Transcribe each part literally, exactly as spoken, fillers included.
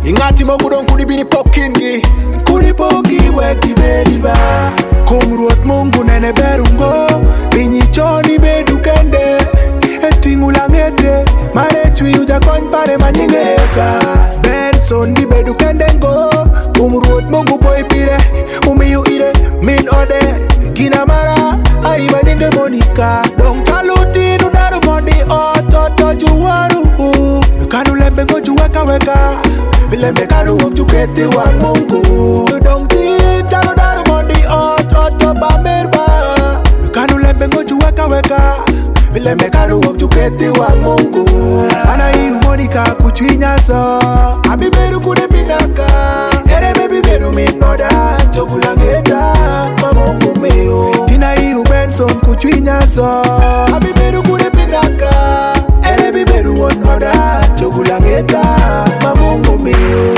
ingati mogudon kudi bini pokingi kudi poki weki beriba kumruot Mungu nene berungo binyi choni bedu kende etingulangete mare chui uja kony pare manyingefa Benson di bedu kende ngo kumruot Mungu boy pire umiyu ire min ode gina mara aiba ninge Monica dong taluti nudaru mondi ototo juwaru kanu lembe ngo juweka weka lembe kanu wok juketi wa Mungu dong tin talo daru mondi ototo bamerba kanu lembe ngo juweka weka lembe kanu wok juketi wa Mungu ana iu Monica kuchwinya so abiberu kude pinaka ere baby beru minoda chokulangeta mamungu meo tina iu Benson kuchwinya so abiberu kude pinaka ere biberu onoda chokulangeta mamungu meo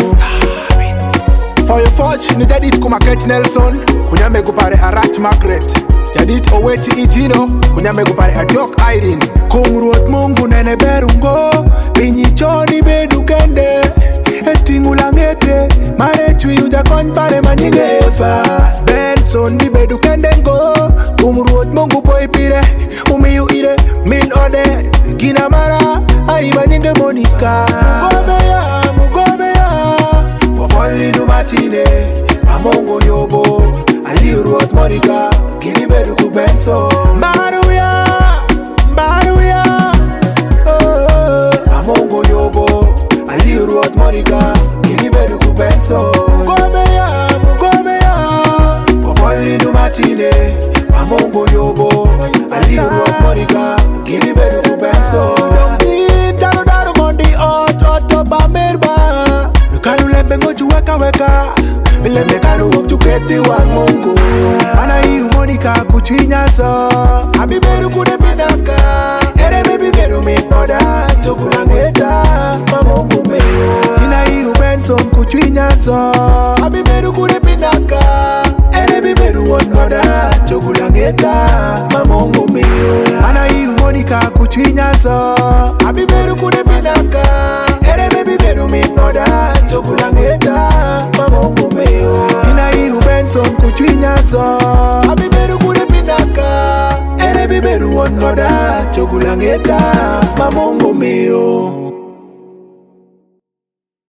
for your fortune ni dadit kuma catch Nelson kunyame kupare arach Margaret jadit oweti itino kunyame kupare ajok Irene kumruot Mungu nene berungo binyi choni bedu kende etingulangete mare chui uja kony pare manyingefa Benson di bedu kende ngo kumruot Mungu boy pire umiyu ire min ode gina mara aiba nyinge Monica mugobe ya mugobe ya wafoli dumatine mamongo yobo ayiruot Monica gini bedu ku Benson Baruya Baruya oh mamongo yobo ayiruot Monica gini bedu ku Benson mugobe ya mugobe ya wafoli dumatine mamongo yobo ayiruot Monica gini bedu ku Benson talo daru mondi ototo bamerba kanu lembe ngo juweka weka lembe kanu wok juketi wa Mungu ana iu Monica kuchwinya so abiberu kude pinaka ere baby beru minoda chokulangeta mamungu meo tina iu Benson kuchwinya so abiberu kude pinaka ere biberu onoda chokulangeta mamungu meo ana iu Monica kuchwinya so abiberu kude pinaka ere baby beru minoda chokulangeta mamungu meo tina iu Benson kuchwinya so abiberu kude pinaka ere biberu onoda chokulangeta mamungu meo.